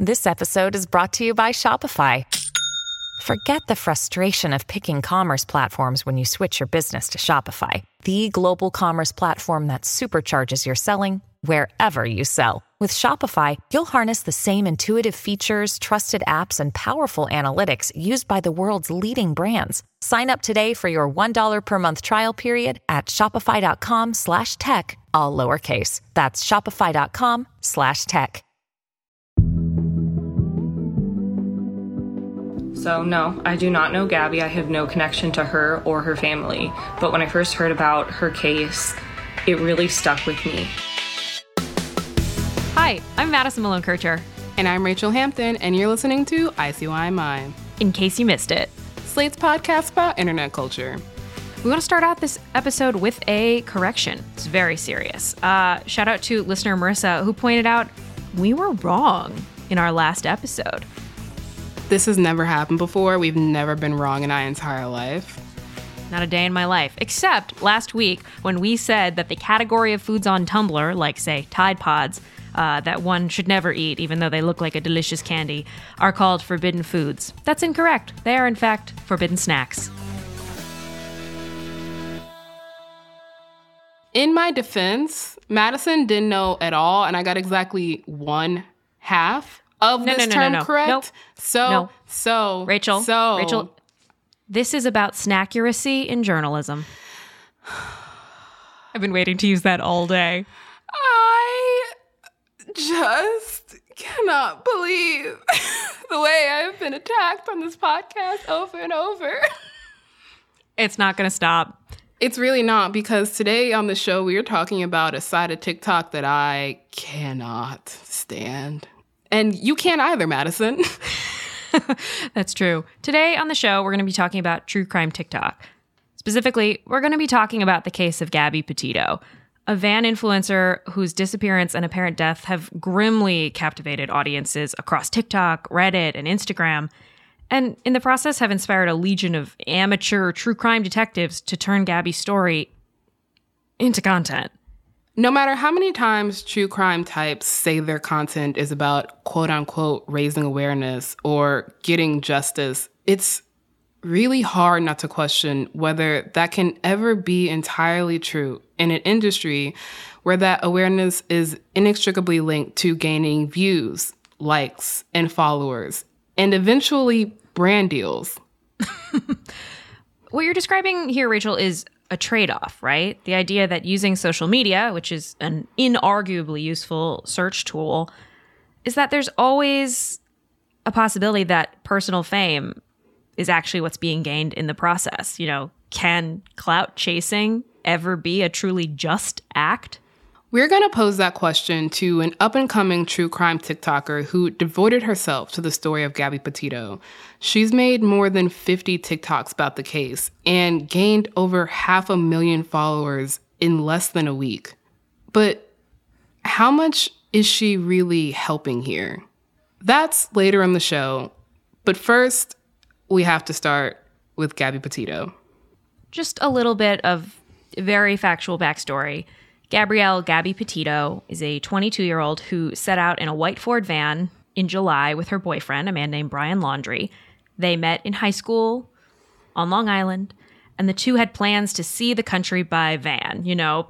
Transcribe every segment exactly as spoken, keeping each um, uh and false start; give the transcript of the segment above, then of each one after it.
This episode is brought to you by Shopify. Forget the frustration of picking commerce platforms when you switch your business to Shopify, the global commerce platform that supercharges your selling wherever you sell. With Shopify, you'll harness the same intuitive features, trusted apps, and powerful analytics used by the world's leading brands. Sign up today for your one dollar per month trial period at shopify.com slash tech, all lowercase. That's shopify.com slash tech. So no, I do not know Gabby. I have no connection to her or her family. But when I first heard about her case, it really stuck with me. Hi, I'm Madison Malone Kircher. And I'm Rachel Hampton, and you're listening to I C Y Mine. In case you missed it. Slate's podcast about internet culture. We want to start out this episode with a correction. It's very serious. Uh, shout out to listener Marissa, who pointed out we were wrong in our last episode. This has never happened before. We've never been wrong in our entire life. Not a day in my life. Except last week when we said that the category of foods on Tumblr, like, say, Tide Pods, uh, that one should never eat, even though they look like a delicious candy, are called forbidden foods. That's incorrect. They are, in fact, forbidden snacks. In my defense, Madison didn't know at all, and I got exactly one half of no, this no, no, term no, no. correct. Nope. So, no. so, Rachel, so. Rachel, this is about snaccuracy in journalism. I've been waiting to use that all day. I just cannot believe the way I've been attacked on this podcast over and over. It's not going to stop. It's really not, because today on the show, we are talking about a side of TikTok that I cannot stand. And you can't either, Madison. That's true. Today on the show, we're going to be talking about true crime TikTok. Specifically, we're going to be talking about the case of Gabby Petito, a van influencer whose disappearance and apparent death have grimly captivated audiences across TikTok, Reddit, and Instagram, and in the process have inspired a legion of amateur true crime detectives to turn Gabby's story into content. No matter how many times true crime types say their content is about quote-unquote raising awareness or getting justice, it's really hard not to question whether that can ever be entirely true in an industry where that awareness is inextricably linked to gaining views, likes, and followers, and eventually brand deals. What you're describing here, Rachel, is a trade-off, right? The idea that using social media, which is an inarguably useful search tool, is that there's always a possibility that personal fame is actually what's being gained in the process. You know, can clout chasing ever be a truly just act? We're going to pose that question to an up-and-coming true crime TikToker who devoted herself to the story of Gabby Petito. She's made more than fifty TikToks about the case and gained over half a million followers in less than a week. But how much is she really helping here? That's later in the show. But first, we have to start with Gabby Petito. Just a little bit of very factual backstory. Gabrielle Gabby Petito is a twenty-two-year-old who set out in a white Ford van in July with her boyfriend, a man named Brian Laundrie. They met in high school on Long Island, and the two had plans to see the country by van, you know,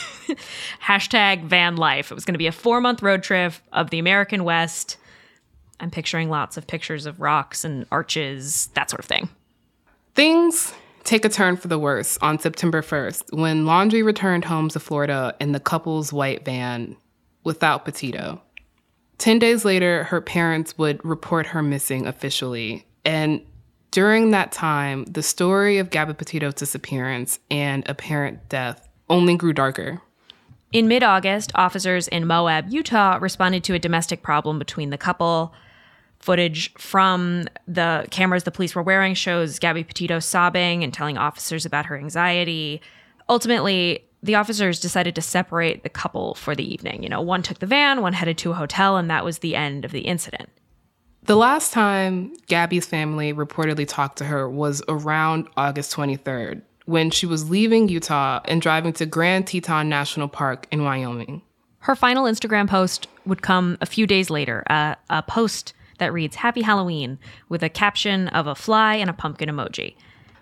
hashtag van life. It was going to be a four-month road trip of the American West. I'm picturing lots of pictures of rocks and arches, that sort of thing. Things take a turn for the worse on September first, when Laundrie returned home to Florida in the couple's white van without Petito. Ten days later, her parents would report her missing officially. And during that time, the story of Gabby Petito's disappearance and apparent death only grew darker. In mid-August, officers in Moab, Utah, responded to a domestic problem between the couple. Footage from the cameras the police were wearing shows Gabby Petito sobbing and telling officers about her anxiety. Ultimately, the officers decided to separate the couple for the evening. You know, one took the van, one headed to a hotel, and that was the end of the incident. The last time Gabby's family reportedly talked to her was around August twenty-third, when she was leaving Utah and driving to Grand Teton National Park in Wyoming. Her final Instagram post would come a few days later, uh, a post that reads, "Happy Halloween," with a caption of a fly and a pumpkin emoji.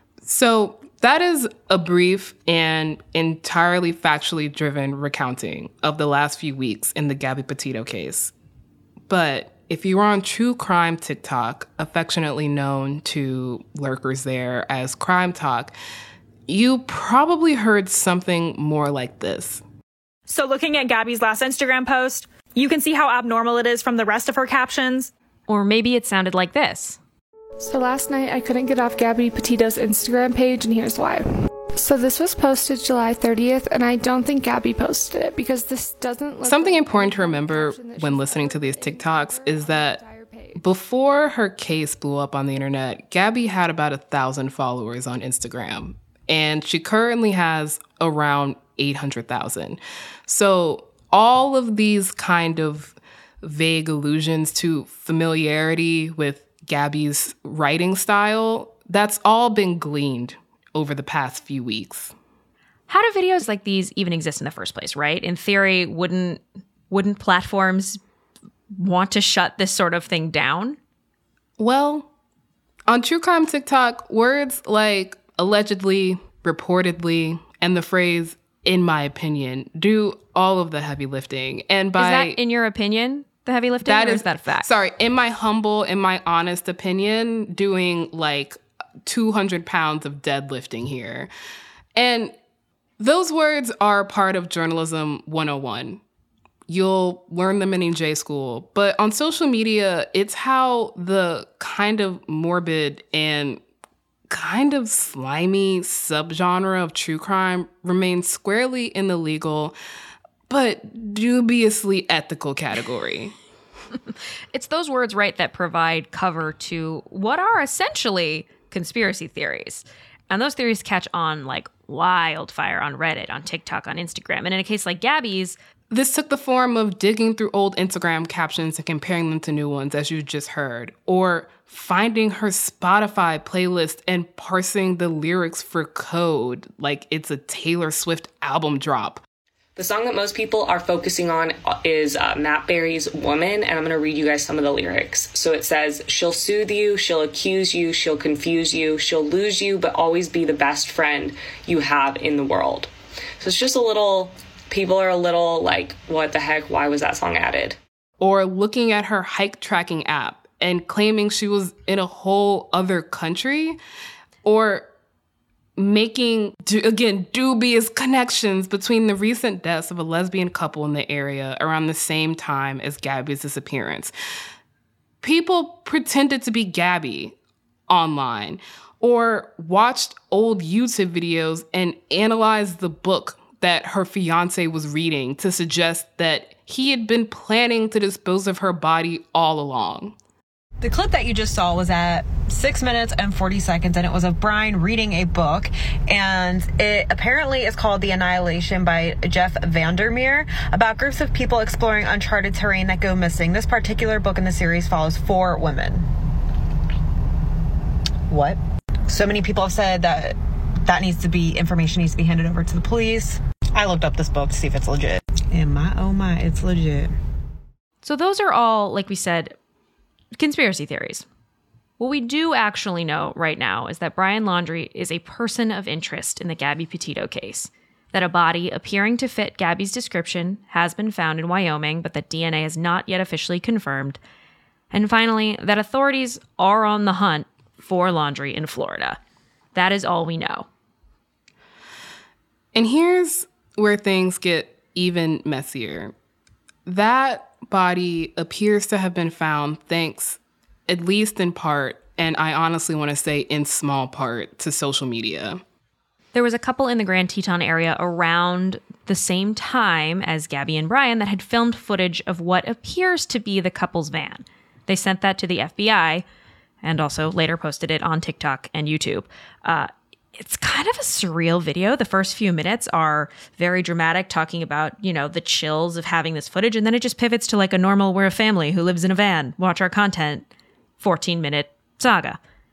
So that is a brief and entirely factually driven recounting of the last few weeks in the Gabby Petito case. But if you are on true crime TikTok, affectionately known to lurkers there as Crime Talk, you probably heard something more like this. So looking at Gabby's last Instagram post, you can see how abnormal it is from the rest of her captions. Or maybe it sounded like this. So last night I couldn't get off Gabby Petito's Instagram page, and here's why. So this was posted July thirtieth, and I don't think Gabby posted it because this doesn't look Something like important to remember when listening to these TikToks is that before her case blew up on the internet, Gabby had about a thousand followers on Instagram, and she currently has around eight hundred thousand. So all of these kind of vague allusions to familiarity with Gabby's writing style, that's all been gleaned over the past few weeks. How do videos like these even exist in the first place, right? In theory, wouldn't wouldn't platforms want to shut this sort of thing down? Well, on true crime TikTok, words like allegedly, reportedly, and the phrase "in my opinion" do all of the heavy lifting. And by is that, in your opinion, the heavy lifting, that or is, is that a fact? Sorry, in my humble, in my honest opinion, doing like two hundred pounds of deadlifting here. And those words are part of journalism one oh one. You'll learn them in E J school. But on social media, it's how the kind of morbid and kind of slimy subgenre of true crime remains squarely in the legal but dubiously ethical category. It's those words, right, that provide cover to what are essentially conspiracy theories. And those theories catch on like wildfire on Reddit, on TikTok, on Instagram. And in a case like Gabby's, this took the form of digging through old Instagram captions and comparing them to new ones, as you just heard, or finding her Spotify playlist and parsing the lyrics for code like it's a Taylor Swift album drop. The song that most people are focusing on is uh, Matt Berry's Woman, and I'm going to read you guys some of the lyrics. So it says, "She'll soothe you, she'll accuse you, she'll confuse you, she'll lose you, but always be the best friend you have in the world." So it's just a little, people are a little like, what the heck, why was that song added? Or looking at her hike tracking app and claiming she was in a whole other country, or making, again, dubious connections between the recent deaths of a lesbian couple in the area around the same time as Gabby's disappearance. People pretended to be Gabby online, or watched old YouTube videos and analyzed the book that her fiance was reading to suggest that he had been planning to dispose of her body all along. The clip that you just saw was at six minutes and forty seconds, and it was of Brian reading a book, and it apparently is called The Annihilation by Jeff Vandermeer, about groups of people exploring uncharted terrain that go missing. This particular book in the series follows four women. What? So many people have said that that needs to be, information needs to be handed over to the police. I looked up this book to see if it's legit. And my, oh my, it's legit. So those are all, like we said, conspiracy theories. What we do actually know right now is that Brian Laundrie is a person of interest in the Gabby Petito case, that a body appearing to fit Gabby's description has been found in Wyoming, but that D N A is not yet officially confirmed, and finally, that authorities are on the hunt for Laundrie in Florida. That is all we know. And here's where things get even messier. That body appears to have been found thanks, at least in part, and I honestly want to say in small part, to social media. There was a couple in the Grand Teton area around the same time as Gabby and Brian that had filmed footage of what appears to be the couple's van. They sent that to the F B I and also later posted it on TikTok and YouTube. Uh, It's kind of a surreal video. The first few minutes are very dramatic, talking about, you know, the chills of having this footage. And then it just pivots to like a normal, we're a family who lives in a van, watch our content, fourteen minute saga.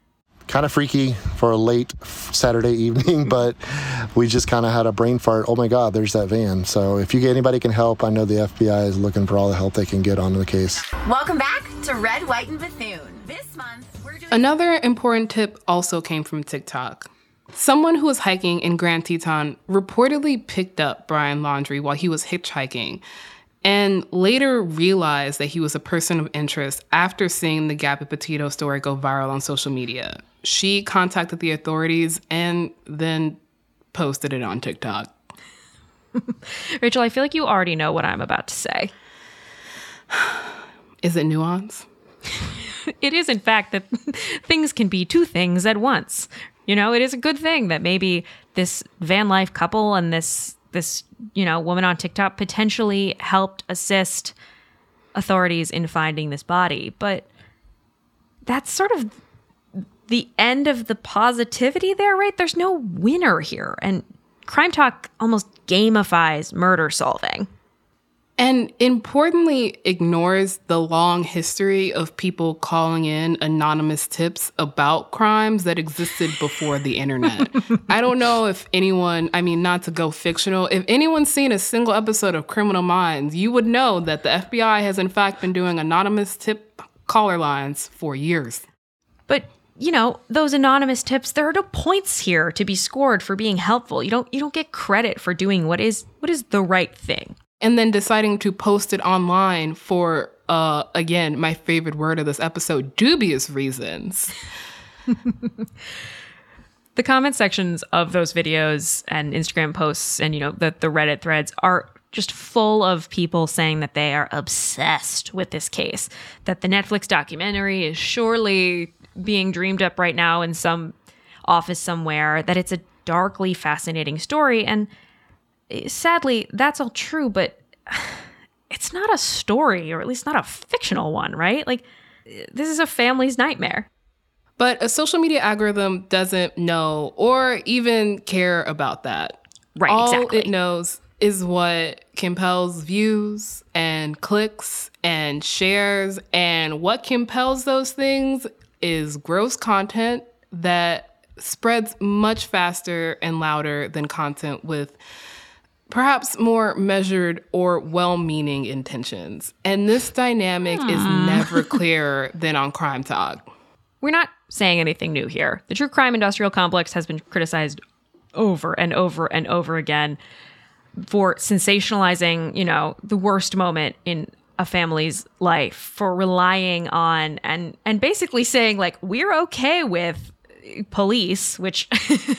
kind of freaky for a late Saturday evening, but we just kind of had a brain fart. Oh my God, there's that van. So if you anybody can help, I know the F B I is looking for all the help they can get on the case. Welcome back to Red, White, and Bethune. This month, we're doing... Another important tip also came from TikTok. Someone who was hiking in Grand Teton reportedly picked up Brian Laundrie while he was hitchhiking, and later realized that he was a person of interest after seeing the Gabby Petito story go viral on social media. She contacted the authorities and then posted it on TikTok. Rachel, I feel like you already know what I'm about to say. Is it nuance? It is, in fact, that things can be two things at once. You know, it is a good thing that maybe this van life couple and this this, you know, woman on TikTok potentially helped assist authorities in finding this body. But that's sort of the end of the positivity there, right? There's no winner here. And Crime Talk almost gamifies murder solving. And importantly, ignores the long history of people calling in anonymous tips about crimes that existed before the internet. I don't know if anyone, I mean, not to go fictional, if anyone's seen a single episode of Criminal Minds, you would know that the F B I has in fact been doing anonymous tip caller lines for years. But, you know, those anonymous tips, there are no points here to be scored for being helpful. You don't you don't get credit for doing what is what is the right thing. And then deciding to post it online for, uh, again, my favorite word of this episode, dubious reasons. The comment sections of those videos and Instagram posts and, you know, the, the Reddit threads are just full of people saying that they are obsessed with this case, that the Netflix documentary is surely being dreamed up right now in some office somewhere, that it's a darkly fascinating story. And sadly, that's all true, but it's not a story, or at least not a fictional one, right? Like, this is a family's nightmare. But a social media algorithm doesn't know or even care about that. Right, all exactly. It knows is what compels views and clicks and shares, and what compels those things is gross content that spreads much faster and louder than content with perhaps more measured or well-meaning intentions. And this dynamic hmm. is never clearer than on Crime Talk. We're not saying anything new here. The true crime industrial complex has been criticized over and over and over again for sensationalizing, you know, the worst moment in a family's life, for relying on and and basically saying, like, we're okay with police, which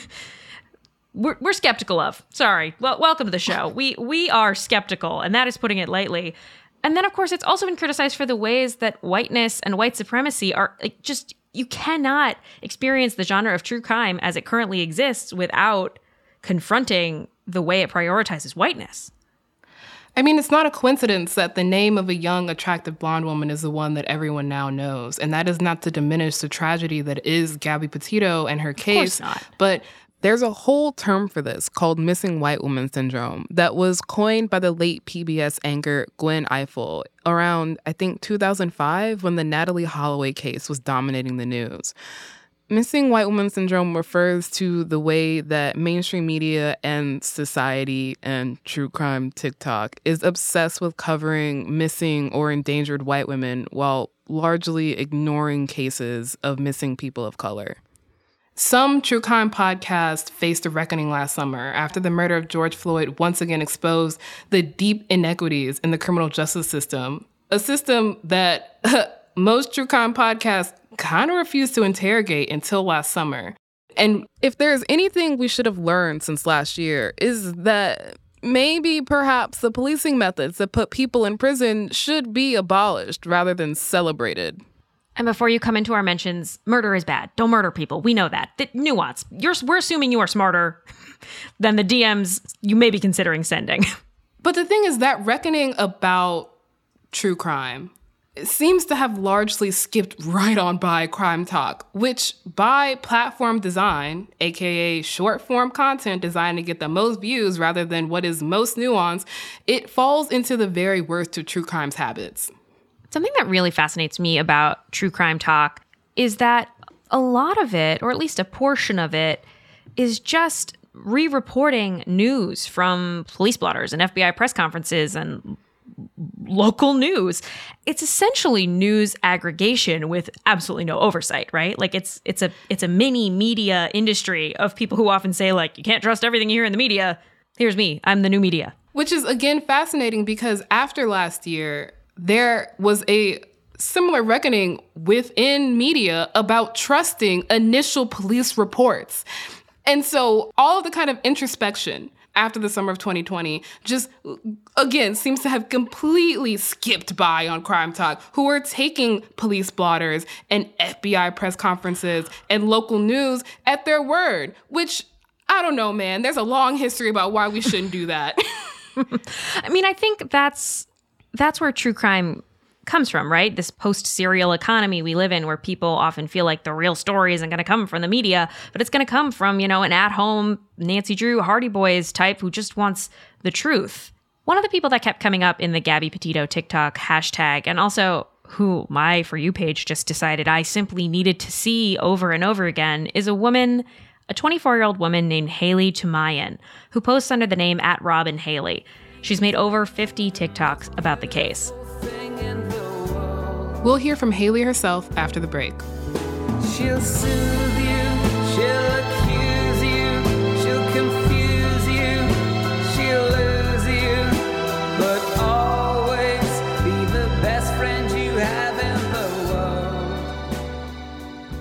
We're, we're skeptical of. Sorry. Well, welcome to the show. We we are skeptical, and that is putting it lightly. And then, of course, it's also been criticized for the ways that whiteness and white supremacy are like, just, you cannot experience the genre of true crime as it currently exists without confronting the way it prioritizes whiteness. I mean, it's not a coincidence that the name of a young, attractive blonde woman is the one that everyone now knows. And that is not to diminish the tragedy that is Gabby Petito and her case. Of course not. But there's a whole term for this called missing white woman syndrome that was coined by the late P B S anchor Gwen Ifill around, I think, two thousand five, when the Natalee Holloway case was dominating the news. Missing white woman syndrome refers to the way that mainstream media and society and true crime TikTok is obsessed with covering missing or endangered white women while largely ignoring cases of missing people of color. Some true crime podcasts faced a reckoning last summer after the murder of George Floyd once again exposed the deep inequities in the criminal justice system, a system that most true crime podcasts kind of refused to interrogate until last summer. And if there's anything we should have learned since last year, is that maybe perhaps the policing methods that put people in prison should be abolished rather than celebrated. And before you come into our mentions, murder is bad. Don't murder people. We know that. The nuance. You're, we're assuming you are smarter than the D Ms you may be considering sending. But the thing is that reckoning about true crime seems to have largely skipped right on by Crime Talk, which by platform design, aka short-form content designed to get the most views rather than what is most nuanced, it falls into the very worst of true crime's habits. Something that really fascinates me about True Crime Talk is that a lot of it, or at least a portion of it, is just re-reporting news from police blotters and F B I press conferences and local news. It's essentially news aggregation with absolutely no oversight, right? Like it's it's a it's a mini media industry of people who often say, like, you can't trust everything you hear in the media. Here's me. I'm the new media. Which is, again, fascinating because after last year, there was a similar reckoning within media about trusting initial police reports. And so all of the kind of introspection after the summer of twenty twenty just, again, seems to have completely skipped by on Crime Talk, who are taking police blotters and F B I press conferences and local news at their word, which, I don't know, man. There's a long history about why we shouldn't do that. I mean, I think that's that's where true crime comes from, right? This post-serial economy we live in where people often feel like the real story isn't going to come from the media, but it's going to come from, you know, an at-home Nancy Drew Hardy Boys type who just wants the truth. One of the people that kept coming up in the Gabby Petito TikTok hashtag, and also who my For You page just decided I simply needed to see over and over again, is a woman, a twenty-four-year-old woman named Haley Tumayan, who posts under the name at Robin Haley. She's made over fifty TikToks about the case. We'll hear from Haley herself after the break. She'll soothe you, she'll accuse you, she'll confuse you, she'll lose you, but always be the best friend you have in the world.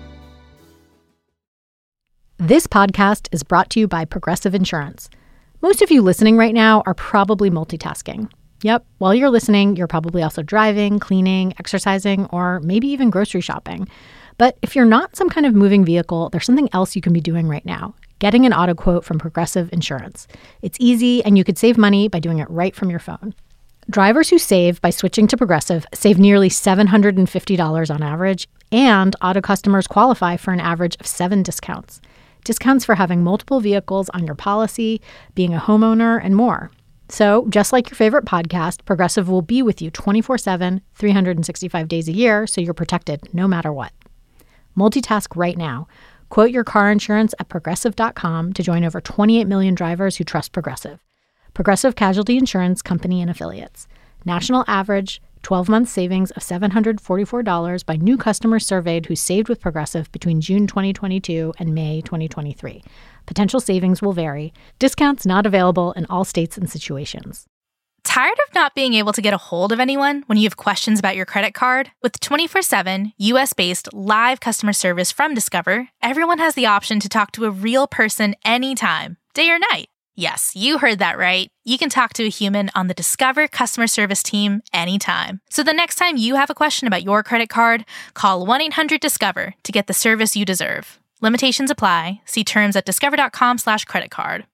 This podcast is brought to you by Progressive Insurance. Most of you listening right now are probably multitasking. Yep, while you're listening, you're probably also driving, cleaning, exercising, or maybe even grocery shopping. But if you're not some kind of moving vehicle, there's something else you can be doing right now, getting an auto quote from Progressive Insurance. It's easy, and you could save money by doing it right from your phone. Drivers who save by switching to Progressive save nearly seven hundred fifty dollars on average, and auto customers qualify for an average of seven discounts. Discounts for having multiple vehicles on your policy, being a homeowner, and more. So, just like your favorite podcast, Progressive will be with you twenty-four seven, three hundred sixty-five days a year, so you're protected no matter what. Multitask right now. Quote your car insurance at Progressive dot com to join over twenty-eight million drivers who trust Progressive. Progressive Casualty Insurance Company and Affiliates. National average twelve-month savings of seven hundred forty-four dollars by new customers surveyed who saved with Progressive between June twenty twenty-two and May twenty twenty-three. Potential savings will vary. Discounts not available in all states and situations. Tired of not being able to get a hold of anyone when you have questions about your credit card? With twenty-four seven, U S-based live customer service from Discover, everyone has the option to talk to a real person anytime, day or night. Yes, you heard that right. You can talk to a human on the Discover customer service team anytime. So the next time you have a question about your credit card, call one eight hundred discover to get the service you deserve. Limitations apply. See terms at discover.com slash credit card.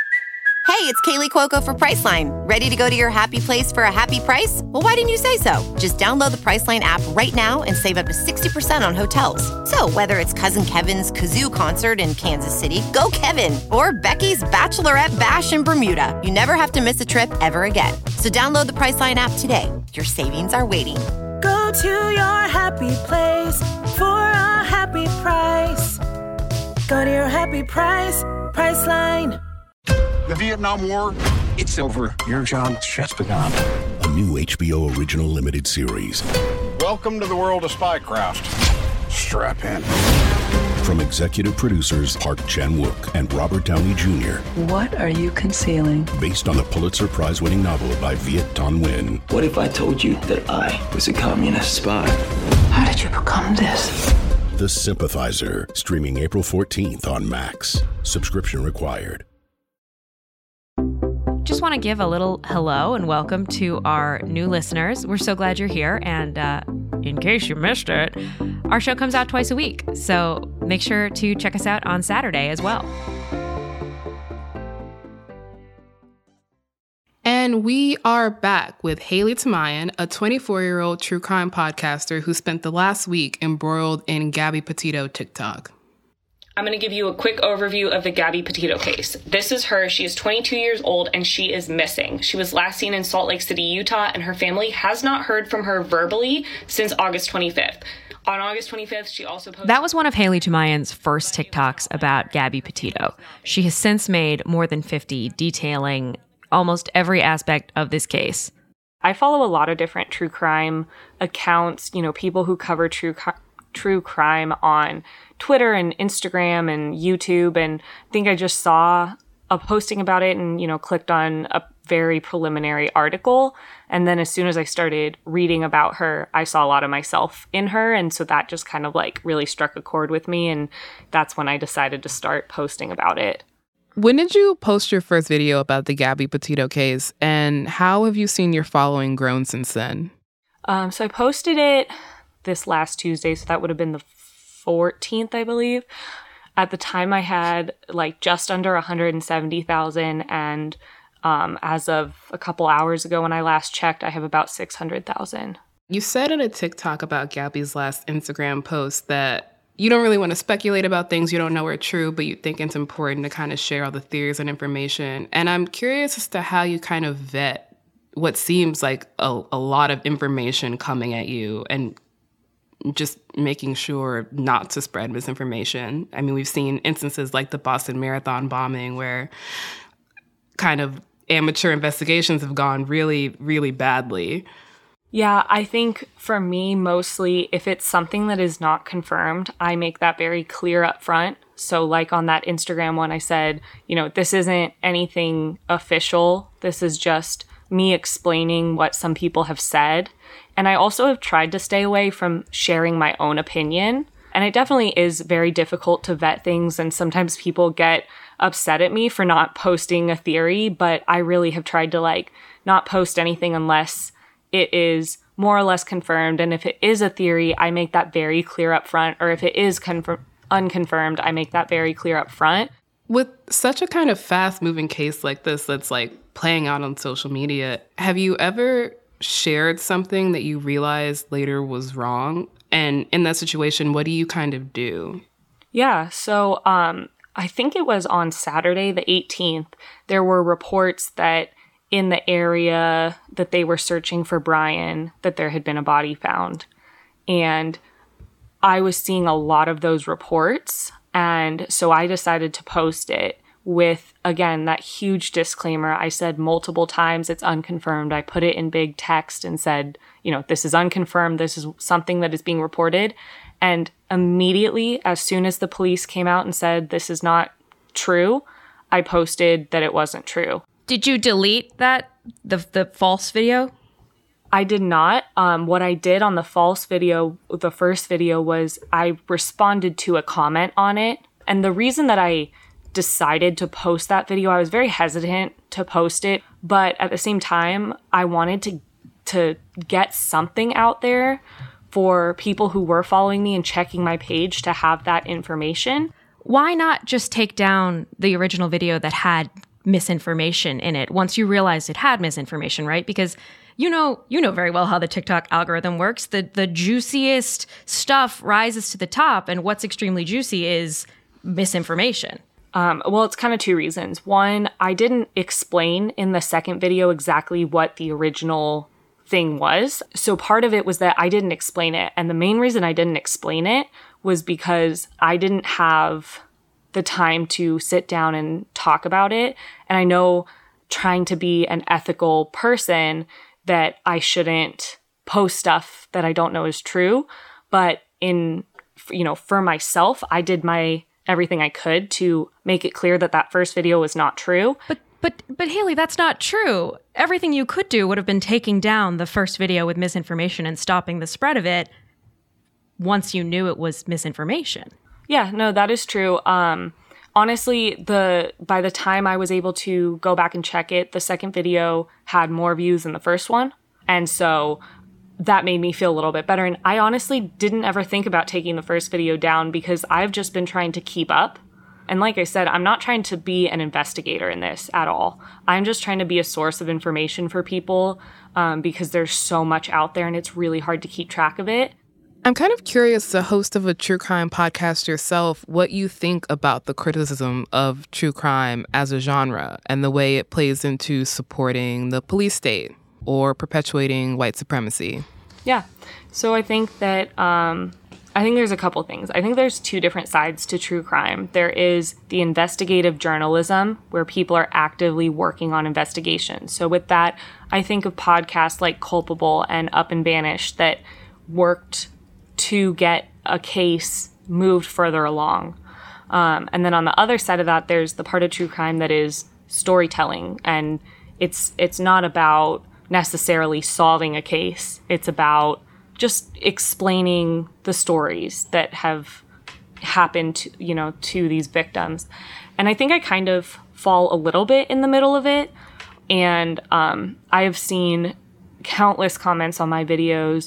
Hey, it's Kaylee Cuoco for Priceline. Ready to go to your happy place for a happy price? Well, why didn't you say so? Just download the Priceline app right now and save up to sixty percent on hotels. So whether it's Cousin Kevin's Kazoo Concert in Kansas City, go Kevin, or Becky's Bachelorette Bash in Bermuda, you never have to miss a trip ever again. So download the Priceline app today. Your savings are waiting. Go to your happy place for a happy price. Go to your happy price, Priceline. The Vietnam War, it's over. Your job's just begun. A new H B O original limited series. Welcome to the world of Spycraft. Strap in. From executive producers Park Chan-wook and Robert Downey Junior What are you concealing? Based on the Pulitzer Prize-winning novel by Viet Thanh Nguyen. What if I told you that I was a communist spy? How did you become this? The Sympathizer, streaming April fourteenth on Max. Subscription required. Just want to give a little hello and welcome to our new listeners. We're so glad you're here. And uh, in case you missed it, our show comes out twice a week. So make sure to check us out on Saturday as well. And we are back with Haley Tumayan, a twenty-four-year-old true crime podcaster who spent the last week embroiled in Gabby Petito TikTok. I'm going to give you a quick overview of the Gabby Petito case. This is her. She is twenty-two years old and she is missing. She was last seen in Salt Lake City, Utah, and her family has not heard from her verbally since August twenty-fifth. On August twenty-fifth, she also posted... That was one of Haley Tumayan's first TikToks about Gabby Petito. She has since made more than fifty detailing almost every aspect of this case. I follow a lot of different true crime accounts, you know, people who cover true true crime on Twitter and Instagram and YouTube. And I think I just saw a posting about it and, you know, clicked on a very preliminary article. And then as soon as I started reading about her, I saw a lot of myself in her. And so that just kind of like really struck a chord with me. And that's when I decided to start posting about it. When did you post your first video about the Gabby Petito case, and how have you seen your following grown since then? Um, so I posted it this last Tuesday, so that would have been the fourteenth, I believe. At the time, I had like just under one hundred seventy thousand, and um, as of a couple hours ago when I last checked, I have about six hundred thousand. You said in a TikTok about Gabby's last Instagram post that you don't really want to speculate about things you don't know are true, but you think it's important to kind of share all the theories and information. And I'm curious as to how you kind of vet what seems like a, a lot of information coming at you and just making sure not to spread misinformation. I mean, we've seen instances like the Boston Marathon bombing where kind of amateur investigations have gone really, really badly. Yeah, I think for me, mostly, if it's something that is not confirmed, I make that very clear up front. So like on that Instagram one, I said, you know, this isn't anything official. This is just me explaining what some people have said. And I also have tried to stay away from sharing my own opinion. And it definitely is very difficult to vet things. And sometimes people get upset at me for not posting a theory. But I really have tried to like not post anything unless it is more or less confirmed. And if it is a theory, I make that very clear up front. Or if it is confirmed, unconfirmed, I make that very clear up front. With such a kind of fast-moving case like this that's like playing out on social media, have you ever shared something that you realized later was wrong? And in that situation, what do you kind of do? Yeah, so um, I think it was on Saturday the eighteenth, there were reports that in the area that they were searching for Brian, that there had been a body found. And I was seeing a lot of those reports. And so I decided to post it with, again, that huge disclaimer. I said multiple times it's unconfirmed. I put it in big text and said, you know, this is unconfirmed. This is something that is being reported. And immediately, as soon as the police came out and said this is not true, I posted that it wasn't true. Did you delete that, the the false video? I did not. Um, what I did on the false video, the first video, was I responded to a comment on it. And the reason that I decided to post that video, I was very hesitant to post it. But at the same time, I wanted to to get something out there for people who were following me and checking my page to have that information. Why not just take down the original video that had misinformation in it once you realized it had misinformation, right? Because you know you know very well how the TikTok algorithm works. The the juiciest stuff rises to the top, and what's extremely juicy is misinformation. Um, well, it's kind of two reasons. One, I didn't explain in the second video exactly what the original thing was. So part of it was that I didn't explain it. And the main reason I didn't explain it was because I didn't have the time to sit down and talk about it. And I know, trying to be an ethical person, that I shouldn't post stuff that I don't know is true. But in, you know, for myself, I did my everything I could to make it clear that that first video was not true. But but but Haley, that's not true. Everything you could do would have been taking down the first video with misinformation and stopping the spread of it once you knew it was misinformation. Yeah, no, that is true. Um, honestly, the by the time I was able to go back and check it, the second video had more views than the first one. And so that made me feel a little bit better. And I honestly didn't ever think about taking the first video down because I've just been trying to keep up. And like I said, I'm not trying to be an investigator in this at all. I'm just trying to be a source of information for people um, because there's so much out there and it's really hard to keep track of it. I'm kind of curious, as a host of a true crime podcast yourself, what you think about the criticism of true crime as a genre and the way it plays into supporting the police state or perpetuating white supremacy. Yeah. So I think that um, I think there's a couple things. I think there's two different sides to true crime. There is the investigative journalism, where people are actively working on investigations. So with that, I think of podcasts like Culpable and Up and Vanished that worked to get a case moved further along. Um, and then on the other side of that, there's the part of true crime that is storytelling. And it's it's not about necessarily solving a case. It's about just explaining the stories that have happened to, you know, to these victims. And I think I kind of fall a little bit in the middle of it. And um, I have seen countless comments on my videos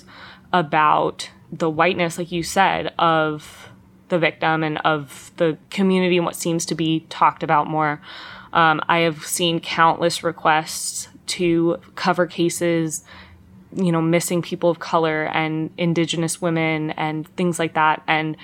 about the whiteness, like you said, of the victim and of the community and what seems to be talked about more. Um, I have seen countless requests to cover cases, you know, missing people of color and Indigenous women and things like that. And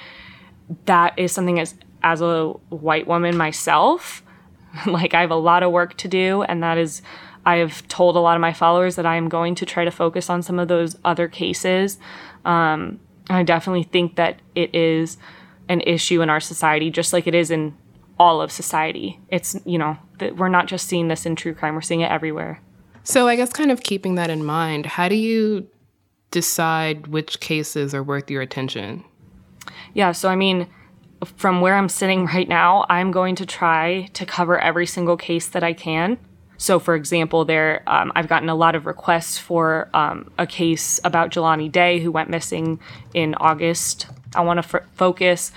that is something as, as a white woman myself, like I have a lot of work to do. And that is, I have told a lot of my followers that I am going to try to focus on some of those other cases. Um, I definitely think that it is an issue in our society, just like it is in all of society. It's, you know, that we're not just seeing this in true crime, we're seeing it everywhere. So I guess kind of keeping that in mind, how do you decide which cases are worth your attention? Yeah, so I mean, from where I'm sitting right now, I'm going to try to cover every single case that I can. So for example, there um, I've gotten a lot of requests for um, a case about Jelani Day, who went missing in August. I want to f- focus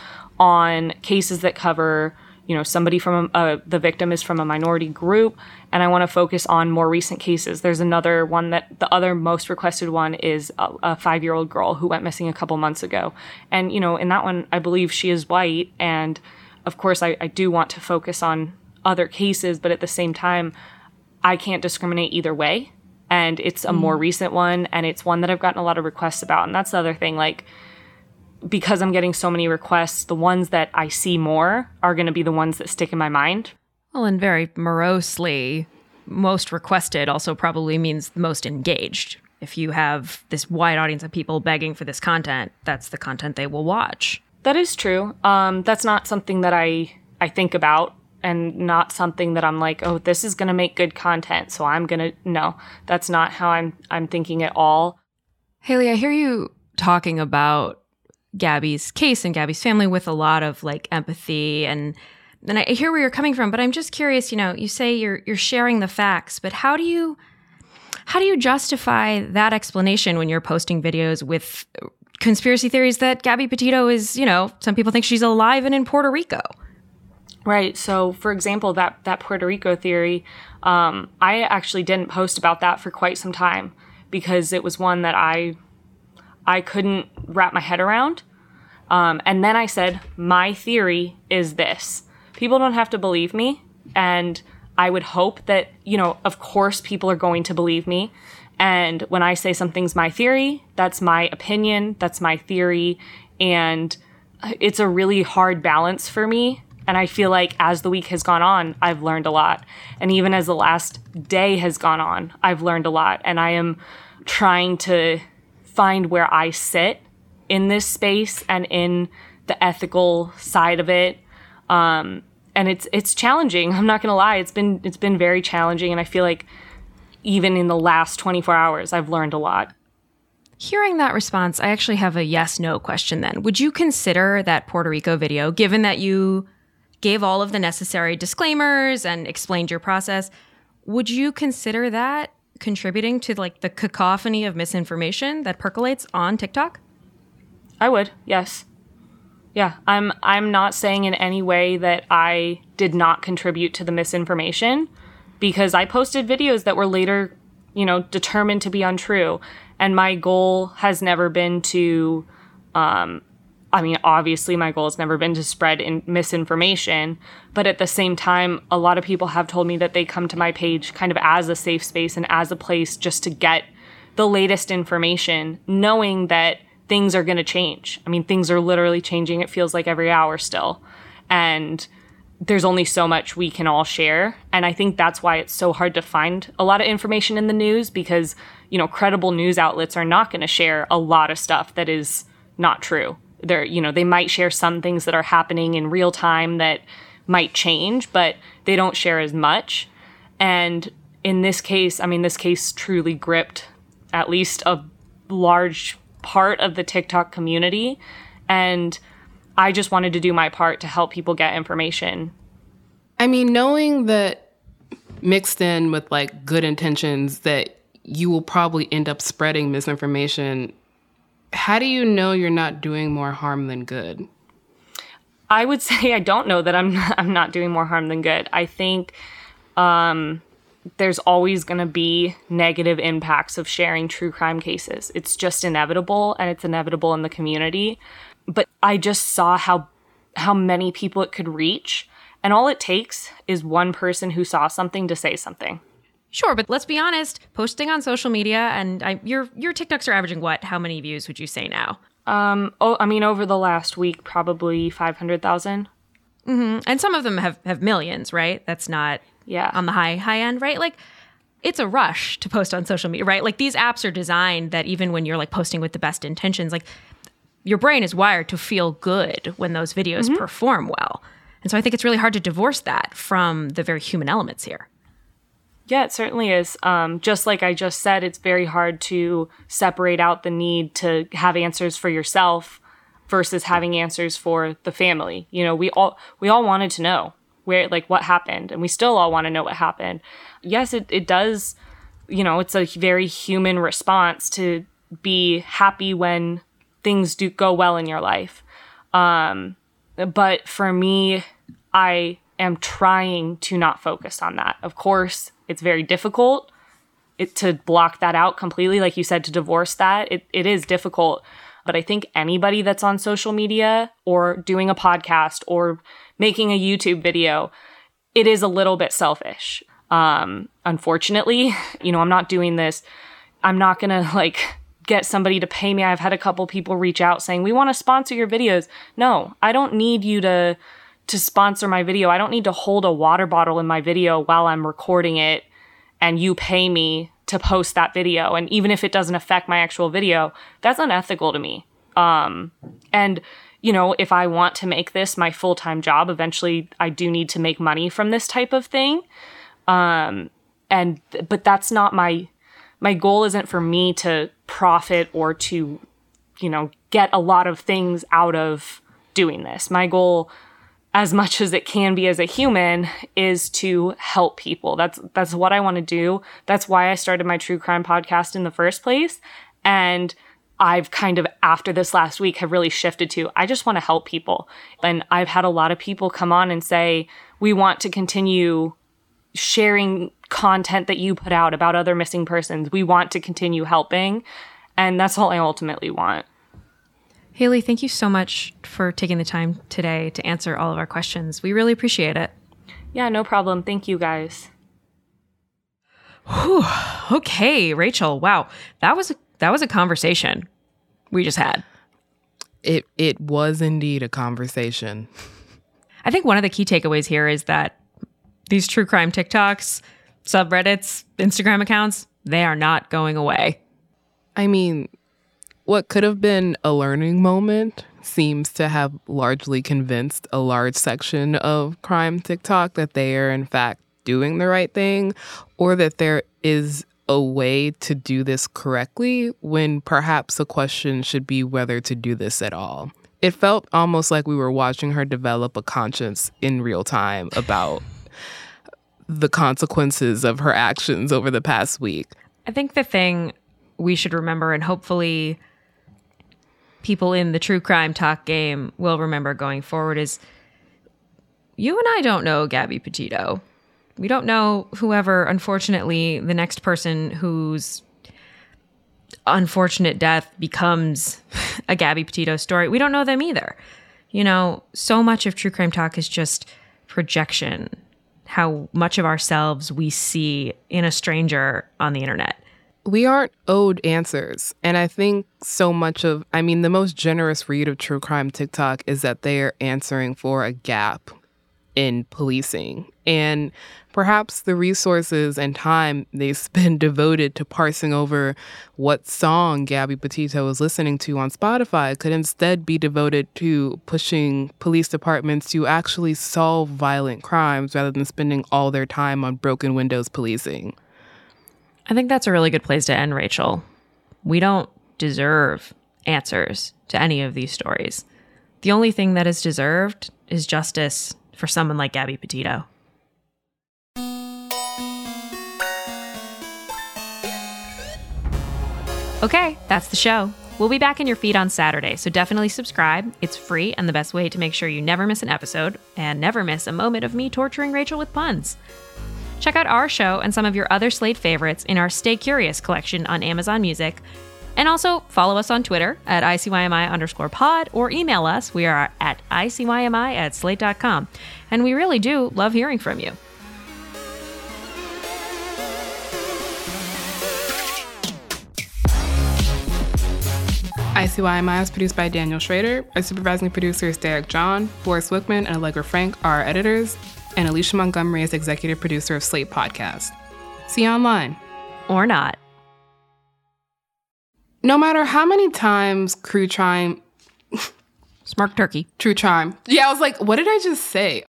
on cases that cover, you know, somebody from a, uh, the victim is from a minority group, and I want to focus on more recent cases. There's another one that the other most requested one is a, a five-year-old girl who went missing a couple months ago. And, you know, in that one, I believe she is white. And of course, I, I do want to focus on other cases, but at the same time, I can't discriminate either way. And it's a mm. more recent one, and it's one that I've gotten a lot of requests about. And that's the other thing, like, because I'm getting so many requests, the ones that I see more are going to be the ones that stick in my mind. Well, and very morosely, most requested also probably means most engaged. If you have this wide audience of people begging for this content, that's the content they will watch. That is true. Um, that's not something that I, I think about, and not something that I'm like, oh, this is going to make good content, so I'm going to... No, that's not how I'm I'm thinking at all. Haley, I hear you talking about Gabby's case and Gabby's family with a lot of like empathy, and and I hear where you're coming from, but I'm just curious, you know, you say you're you're sharing the facts, but how do you how do you justify that explanation when you're posting videos with conspiracy theories that Gabby Petito is, you know, some people think she's alive and in Puerto Rico? Right. So, for example, that that Puerto Rico theory, um, I actually didn't post about that for quite some time because it was one that I I couldn't wrap my head around. Um, and then I said, my theory is this. People don't have to believe me. And I would hope that, you know, of course people are going to believe me. And when I say something's my theory, that's my opinion, that's my theory. And it's a really hard balance for me. And I feel like as the week has gone on, I've learned a lot. And even as the last day has gone on, I've learned a lot. And I am trying to find where I sit in this space and in the ethical side of it. Um, and it's it's challenging. I'm not gonna lie. It's been it's been very challenging. And I feel like even in the last twenty-four hours, I've learned a lot. Hearing that response, I actually have a yes-no question then. Would you consider that Puerto Rico video, given that you gave all of the necessary disclaimers and explained your process, would you consider that contributing to like the cacophony of misinformation that percolates on TikTok? I would, yes. Yeah, I'm I'm not saying in any way that I did not contribute to the misinformation, because I posted videos that were later, you know, determined to be untrue. And my goal has never been to, um, I mean, obviously my goal has never been to spread in misinformation, but at the same time, a lot of people have told me that they come to my page kind of as a safe space and as a place just to get the latest information, knowing that things are going to change. I mean, things are literally changing. It feels like every hour still. And there's only so much we can all share. And I think that's why it's so hard to find a lot of information in the news, because, you know, credible news outlets are not going to share a lot of stuff that is not true. They're, you know, they might share some things that are happening in real time that might change, but they don't share as much. And in this case, I mean, this case truly gripped at least a large part of the TikTok community. And I just wanted to do my part to help people get information. I mean, knowing that mixed in with like good intentions that you will probably end up spreading misinformation, how do you know you're not doing more harm than good? I would say I don't know that I'm not, I'm not doing more harm than good. I think um, there's always going to be negative impacts of sharing true crime cases. It's just inevitable, and it's inevitable in the community. But I just saw how how many people it could reach, and all it takes is one person who saw something to say something. Sure, but let's be honest, posting on social media, and I, your your TikToks are averaging what? How many views would you say now? Um, oh, I mean, over the last week, probably five hundred thousand. Mm-hmm. And some of them have, have millions, right? That's not yeah. on the high, high end, right? Like, it's a rush to post on social media, right? Like, these apps are designed that even when you're, like, posting with the best intentions, like, your brain is wired to feel good when those videos mm-hmm. perform well. And so I think it's really hard to divorce that from the very human elements here. Yeah, it certainly is. Um, just like I just said, it's very hard to separate out the need to have answers for yourself versus having answers for the family. You know, we all we all wanted to know where, like, what happened, and we still all want to know what happened. Yes, it, it does, you know, it's a very human response to be happy when things do go well in your life. Um, but for me, I am trying to not focus on that. Of course, it's very difficult it, to block that out completely. Like you said, to divorce that, it, it is difficult. But I think anybody that's on social media or doing a podcast or making a YouTube video, it is a little bit selfish. Um, unfortunately, you know, I'm not doing this. I'm not going to like get somebody to pay me. I've had a couple people reach out saying, we want to sponsor your videos. No, I don't need you to to sponsor my video. I don't need to hold a water bottle in my video while I'm recording it and you pay me to post that video. And even if it doesn't affect my actual video, that's unethical to me. Um, and, you know, if I want to make this my full-time job, eventually I do need to make money from this type of thing. Um, and, but that's not my, my goal isn't for me to profit or to, you know, get a lot of things out of doing this. My goal, as much as it can be as a human, is to help people. That's that's what I want to do. That's why I started my true crime podcast in the first place. And I've kind of, after this last week, have really shifted to, I just want to help people. And I've had a lot of people come on and say, we want to continue sharing content that you put out about other missing persons. We want to continue helping. And that's all I ultimately want. Haley, thank you so much for taking the time today to answer all of our questions. We really appreciate it. Yeah, no problem. Thank you, guys. Whew. Okay, Rachel. Wow, that was a, that was a conversation we just had. It it was indeed a conversation. I think one of the key takeaways here is that these true crime TikToks, subreddits, Instagram accounts, they are not going away. I mean, what could have been a learning moment seems to have largely convinced a large section of crime TikTok that they are, in fact, doing the right thing, or that there is a way to do this correctly when perhaps the question should be whether to do this at all. It felt almost like we were watching her develop a conscience in real time about the consequences of her actions over the past week. I think the thing we should remember, and hopefully people in the true crime talk game will remember going forward, is you and I don't know Gabby Petito. We don't know whoever, unfortunately, the next person whose unfortunate death becomes a Gabby Petito story. We don't know them either. You know, so much of true crime talk is just projection, how much of ourselves we see in a stranger on the internet. We aren't owed answers. And I think so much of, I mean, the most generous read of true crime TikTok is that they are answering for a gap in policing. And perhaps the resources and time they spend devoted to parsing over what song Gabby Petito is listening to on Spotify could instead be devoted to pushing police departments to actually solve violent crimes rather than spending all their time on broken windows policing. I think that's a really good place to end, Rachel. We don't deserve answers to any of these stories. The only thing that is deserved is justice for someone like Gabby Petito. Okay, that's the show. We'll be back in your feed on Saturday, so definitely subscribe. It's free and the best way to make sure you never miss an episode and never miss a moment of me torturing Rachel with puns. Check out our show and some of your other Slate favorites in our Stay Curious collection on Amazon Music. And also follow us on Twitter at I C Y M I underscore pod or email us. We are at I C Y M I at slate dot com. And we really do love hearing from you. I C Y M I is produced by Daniel Schrader. Our supervising producer is Derek John. Forrest Wickman and Allegra Frank are our editors. And Alicia Montgomery is executive producer of Slate Podcast. See you online. Or not. No matter how many times Crew Chime... Smart turkey. True Chime. Yeah, I was like, what did I just say?